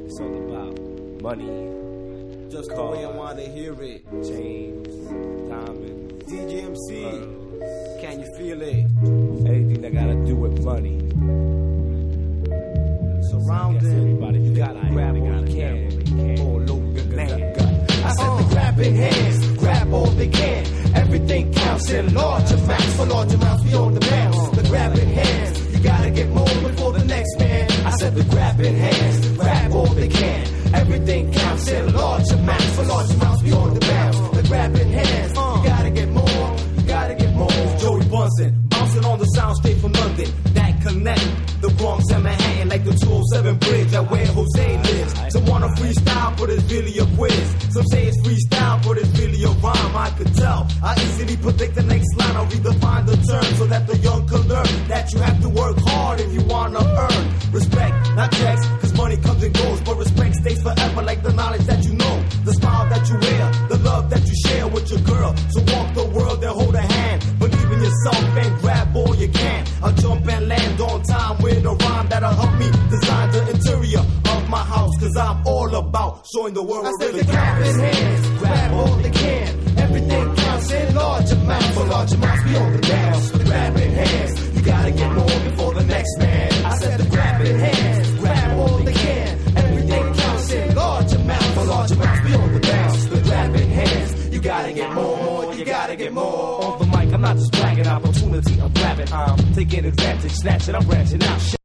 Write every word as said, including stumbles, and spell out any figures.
It's all about money. Just the way I wanna hear it. James, Diamond, D J M C, Pearl. Can you feel it? Anything that gotta do with money. Surrounding, everybody, you gotta grab all you can, all over the land. I said the grabbing hands, grab all they can. Everything counts in large amounts, for large amounts beyond the bounds. The grabbing hands, you gotta get more before the next man. I said the grabbing hands, grab all they can. Everything counts in large amounts, for large amounts beyond the bounds. The grabbing hands, you gotta get more, you gotta get more. Joey Bunsen, bouncing on the sound straight from London. That connect the Bronx and Manhattan like the two oh seven bridge at where Jose lives. Some wanna freestyle, but it's really a quiz. Some say it's freestyle, but it's really a rhyme. I could tell. I easily predict the next line. I'll redefine the term so that the young can learn that you have to work hard if you wanna earn respect, not checks. Cause money comes and goes, but respect stays forever, like the knowledge that you know, the smile that you wear, the love that you share with your girl. So walk the world and hold a hand. Believe in yourself and grab all you can. I'll jump and land on time with a rhyme that'll help me design the interior of my house. Cause I'm all about showing the world I what said really the grabbing counts. hands, grab all they can. Everything counts in large amounts, for large amounts beyond the bounds. The grabbing hands, you gotta get more before the next man. I said the grabbing hands, grab all they can. Everything counts in large amounts, for large amounts beyond the bounds. The grabbing hands, you gotta get more, you gotta get more. On the mic, I'm not just bragging, opportunity, I'm grabbing, I'm taking advantage, snatching, I'm branching out.